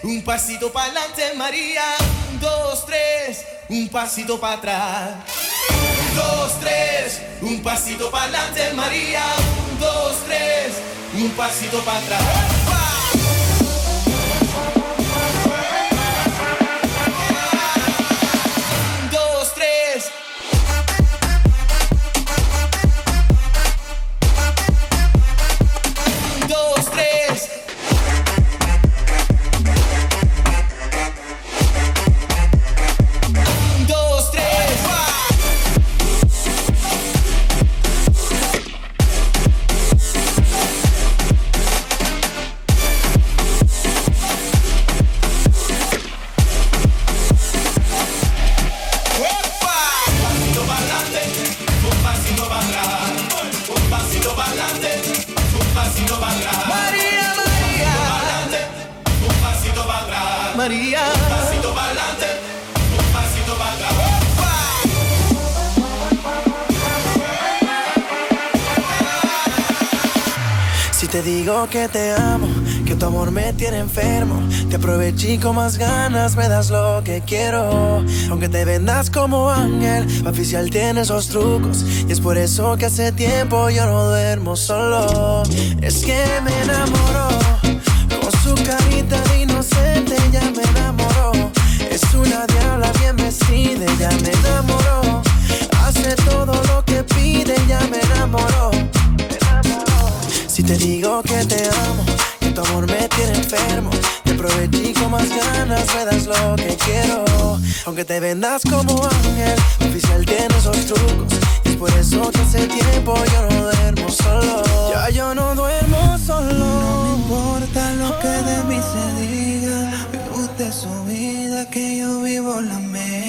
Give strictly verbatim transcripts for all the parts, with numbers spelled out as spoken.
un pasito para adelante, María. Un, dos, tres, un pasito para atrás. Un, dos, tres, un pasito para adelante, María. Un, dos, tres, un pasito para atrás. María, un pasito para adelante, un pasito para atrás. Si te digo que te amo, que tu amor me tiene enfermo, te aproveché y con más ganas me das lo que quiero. Aunque te vendas como ángel, oficial tiene esos trucos, y es por eso que hace tiempo yo no duermo solo. Es que me enamoró, con su carita de inocente ya me enamoró. Es una diabla bien vestida, ya me enamoró. Hace todo lo que pide, ya me enamoró. Si te digo que te amo, que tu amor me tiene enfermo, te aproveché y con más ganas me das lo que quiero. Aunque te vendas como ángel, oficial tiene esos trucos, y es por eso que hace tiempo yo no duermo solo. Ya yo no duermo solo. No me importa lo que de mí se diga, vive usted su vida, que yo vivo la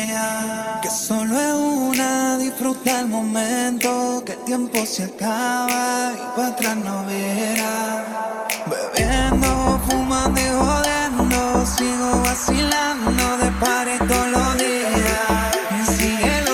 mía. Que solo es una, disfruta el momento, que el tiempo se acaba y para atrás no verá. Bebiendo, fumando y jodiendo, sigo vacilando de party todos los días. Mi cielo,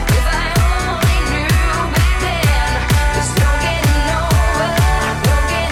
Getting over, no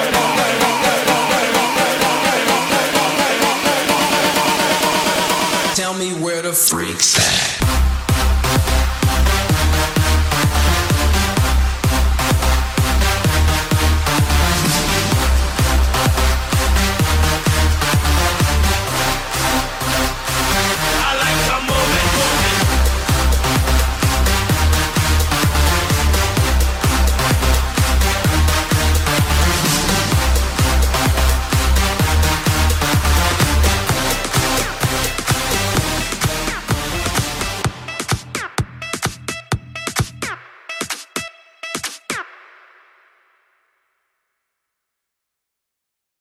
Tell me where the freaks at.